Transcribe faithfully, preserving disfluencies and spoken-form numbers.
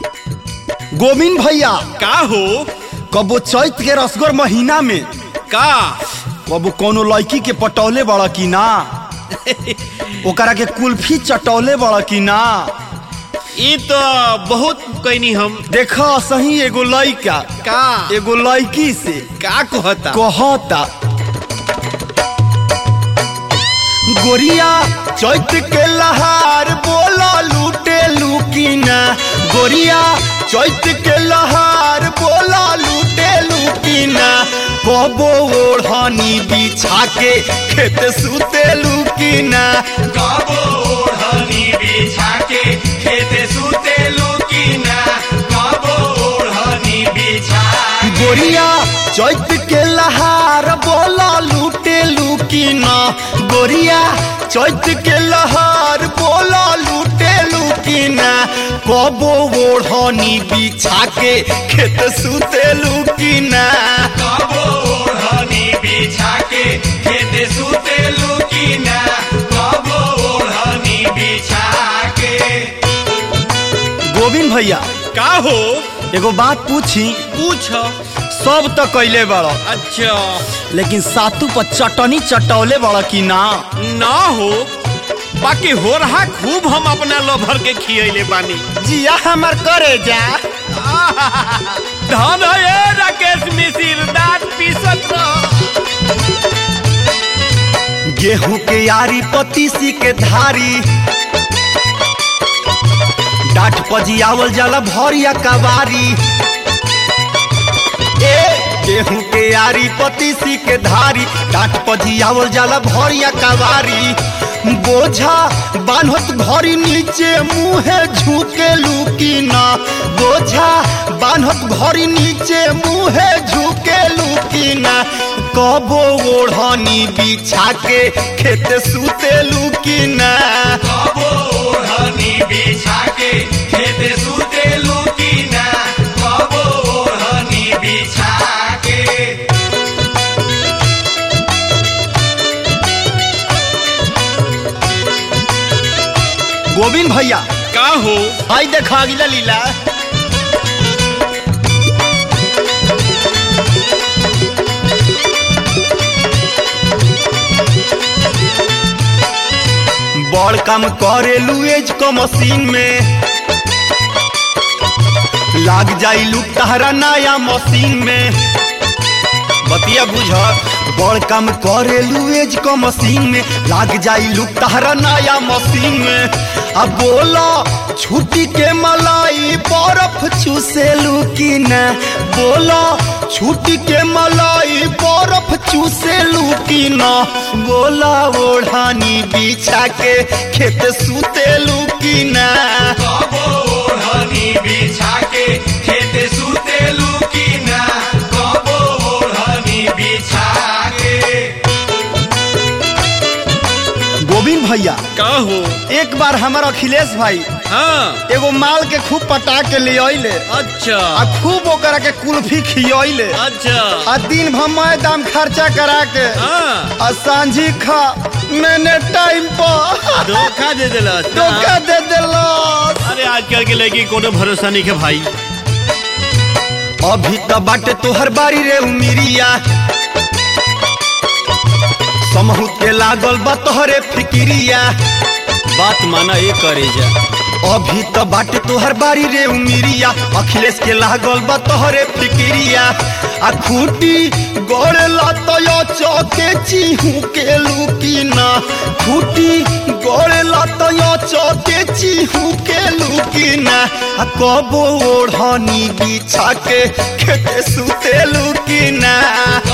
गोविंद भैया का हो कबो चैत के रसगोर महीना में का कबो कोनो लड़की के पटौले बड़ा की ना ओकरा के कुल्फी चटौले बड़ा की ना। ये तो बहुत कहनी हम देखा सही एगो लड़का का एगो लड़की से का कहता कहता गोरिया चैत के लहार बोला लूटे लुकीना, गोरिया चैत के लहार बोला लूटे लुकीना, कबो ओढ़नी बिछा के खेत सुते लुकीना, कबो ओढ़नी बिछा के खेत सुते लुकीना, कबो ओढ़नी बिछा गोरिया चैत के लहार बोला लूटे लुकीना, गोरिया चैत के लहार बोला लूटे लुकीना, कबो ओढ़नी बिछा के खेत सुते लुकीना, कबो ओढ़नी बिछा के खेत सुते लुकीना, कबो ओढ़नी बिछा के। गोविंद भैया का हो एगो बात पूछी, पूछ सब तो कैले बड़ा अच्छा लेकिन सातू पर चटनी चटौले बड़ा की ना ना हो बाकी हो रहा खूब हम अपना लोभर के खियले बानी। जिया हमर करे जा धन है राकेश मिश्र दांत पीसत गेहूं के यारी पतीसी के धारी डाठ पजियावल जाला भरिया कवारी, ए गेहूं के यारी पतीसी के धारी डाठ पजियावल जाला भरिया कवारी, बोझा बान्हत घरी नीचे मुहे झुके लुकीना, बोझा बान्हत घरी नीचे मुहे झुके लुकीना, कबो ओढ़नी बिछा के खेत सुते लुकीना, कबो ओढ़नी बिछा के खेत सुते लुकीना, कबो ओढ़नी बिछा के। गोविंद भैया का हो आई देखा गिला लीला बड़ काम करे लुएज को मशीन में लाग जाई लुक तहरा नया मशीन में, बतिया बुझ बड़ काम करे लुएज को मशीन में लाग जाई लुक तहरा नया मशीन में, अब बोला छुट्टी के मलाई बर्फ चूसे लुकीना, बोला छुट्टी के मलाई बर्फ चूसे लुकीना, बोला ओढ़नी बिछा के खेत सुते लुकीना, कबो ओढ़नी बिछा के खेत सुते लुकीना, कबो ओढ़नी बिछा के। गोविंद भैया का हो एक बार हमारा अखिलेश भाई हाँ एगो माल के खूब पटा के ले आइले अच्छा आ खूब ओकरा के कुल्फी खियले अच्छा आ दिन भर मैं दाम खर्चा करा के हाँ आ सांझी खा मैंने टाइम पर धोखा दे दिला धोखा दे दिला। अरे आजकल के लड़की कोनो भरोसा नहीं है भाई। अभी तो बाटे तोहर बारी रे उमिरिया समहू के लागल बा तोहरे फिकिरिया, बात माना ये करे जा अभी तो बाटे तोहर बारी रे उमिरिया अखिलेश के लागल बा तोहरे फिकिरिया, आ खूटी गड़ेला तो चौके चिहू के लुकीना, खूटी गड़ेला तो चौके चिहू के लुकीना, आ कबो ओढ़नी बिछा के खेते सुते लुकीना,